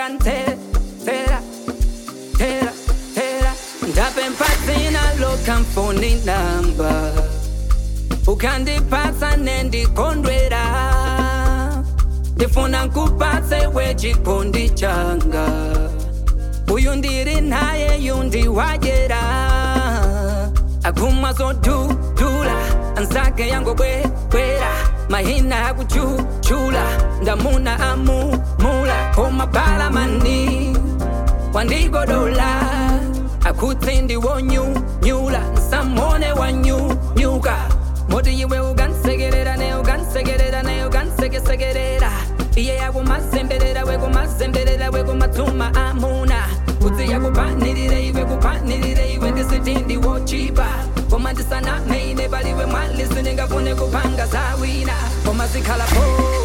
pakante tera tera tera ndapempazina lokamfoni namba ukandipatsa nendikondwera ndifuna nkupatse wechikondi changa uyu ndiri naye yundi wajera aguma zodudula ansake yango bwera mahina akuchuchula ndamuna amumula komabala mani wandigodola akutsindi wonyunyula nsamone wanyunyuka moti iwe ugansegerera ne ugansegerera ne ugansegesegerera iye yakumasemberera wekumasemberera wekumatuma amuna kutsi yakupanirire iwe ndisitindi wochipa koma ndisanamene paliwe mwalisi ningafune kupanga zawina koma zikhalapo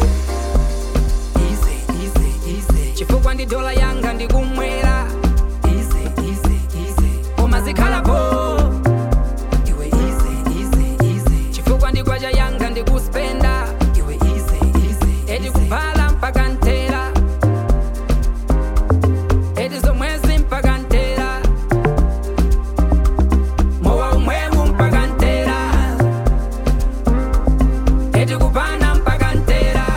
easy chifukwa ndi dola yanga ndikumwera easy koma zikhalapo iwe easy chifukwa ndikwacha yanga ndikuspenda iwe easy edi kuphala mpaka ntera edi zomwezi mpaka ntera mowa umwemu mpaka ntera edi kupana mpaka ntera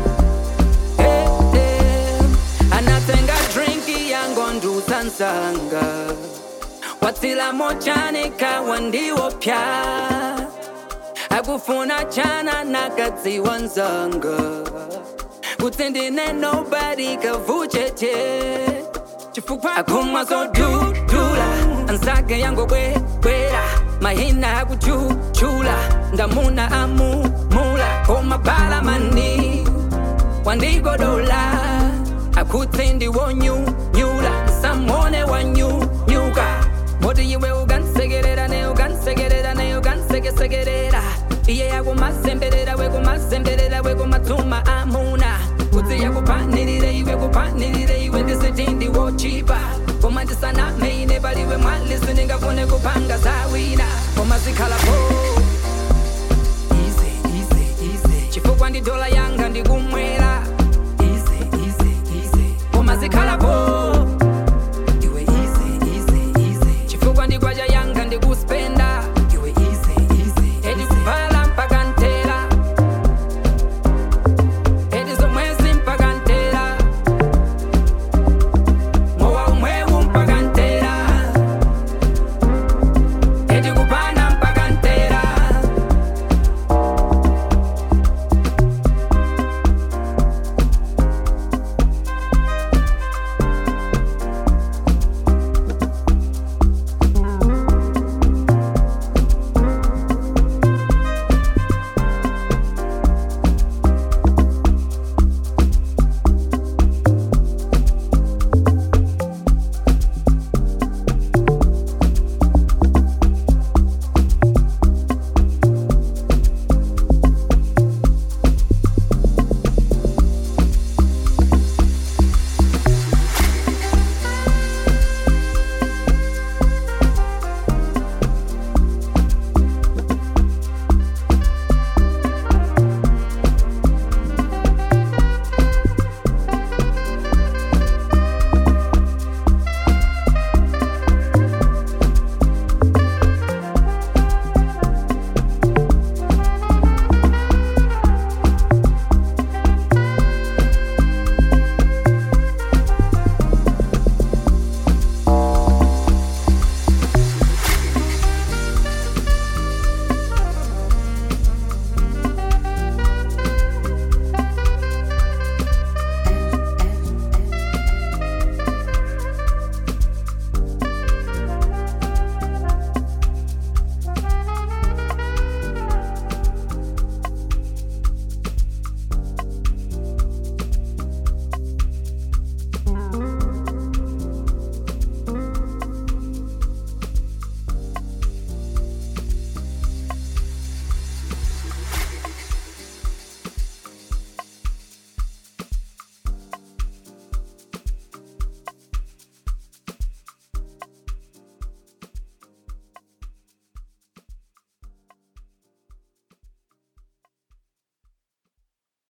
anatenga drinki yango ndusansanga watsila mochane kawa ndiwopya akufuna chana nakadziwa nzanga kutsindine nobody kavucheche chifukwa akumwa zodudula ansake yango bwera mahina akuchuchula ndamuna amumula komabala mani wandigodola akutsindi wonyunyula nsamone wanyunyuka moti iwe ugansegerera ne ugansegerera ne ugansegesegerera iye yakumasemberera wekumatuma amuna kutsi yakupanirire iwe ndisitindi wochipa koma ndisanamene paliwe mwalisi ningafune kupanga zawina koma zikhalapo easy chifukwa ndi dola yanga ndikumwera easy koma zikhalapo